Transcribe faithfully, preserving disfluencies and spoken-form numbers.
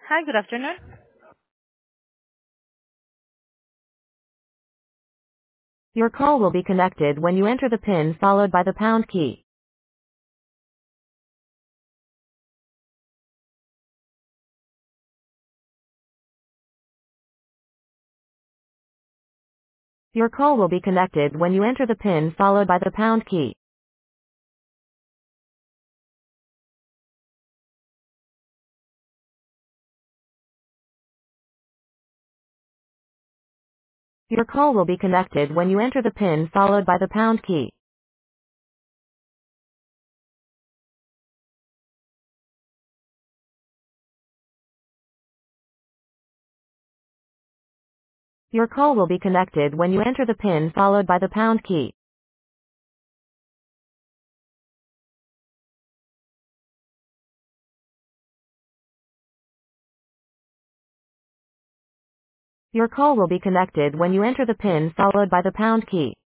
Hi, good afternoon. Your call will be connected when you enter the PIN followed by the pound key. Your call will be connected when you enter the PIN followed by the pound key. Your call will be connected when you enter the PIN followed by the pound key. Your call will be connected when you enter the PIN followed by the pound key. Your call will be connected when you enter the PIN followed by the pound key.